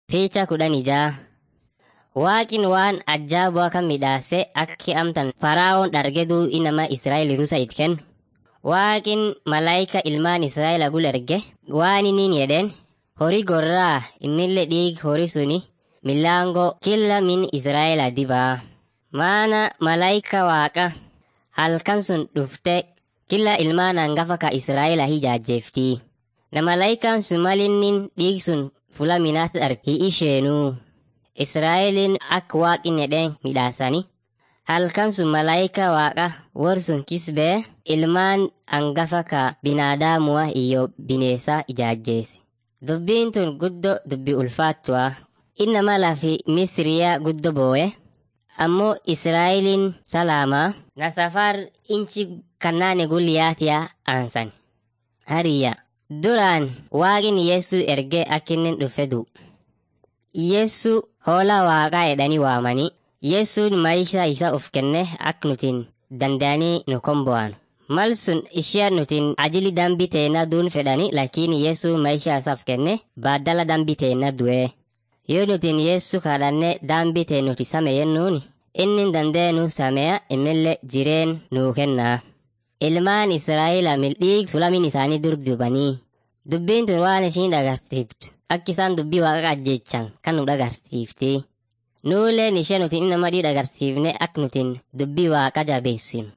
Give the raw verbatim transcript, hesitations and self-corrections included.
Picha kudhanii ja'a. Waaqin waan ajaa'ibaa kan midhaase akka amtan Faraa'oon dhargeduu inama Israa'el rusa it kennu. Waaqin malaayika ilmaan Israa'el agul erge waan inni jedheen horii gorraa immille dhiig horii suni milaangoo killa min Israa'el dibaa. Maana malaayika waaqa halkan sun dhufte killa ilmaan hangafa ka Israa'el hijaajjeefti. Na malaayikaan sun malinnin dhiig sun fula minaatti argi isheenuu. Israa'elin akka waaqin jedheen midhaasani. Halkan sun malaayika waaqa war sun kisbee ilmaan hangafa ka binaadaamuwa iyo bineesa ijaajjeesi. Dubbiin tun guddo dubbi ulfaattuwa. Innama lafi Misriyaa guddo booye. Ammoo Israa'elin salaamaa na safar inchi kannaane gulliyaatiya aansan. Hariyya. Duraan waaqin Yeesuu ergee akkinnin dhufedu. Yeesuu hoolaa waaqaa jedhanii waamanii. Yeessuun maayishaa isa of kenne akka nutiin danda'anii nu kombo'an. Mal sun ishee nutiin ajili dambii teenna duun fedhanii lakiin Yeesuu maayishaa isaaf kenne baaddala dambii teenna du'ee. Yoo nutiin Yeesuu kadhannee dambii teen nuti sameeyennuuni inni danda'e nu sameeya imillee jireen nuu kennaa. Ilmaan Israa'el mildhiig sulamin isaanii dur dubanii. Dubbiin tun waan ishiin dhagarsiiftu akka isaan dubbii waaqa ajjechan kan nu dhagarsiifti. Nuuleen ishee nutiin nama dhii dhagarsiifne akka nutiin dubbii waaqa jabeessinu.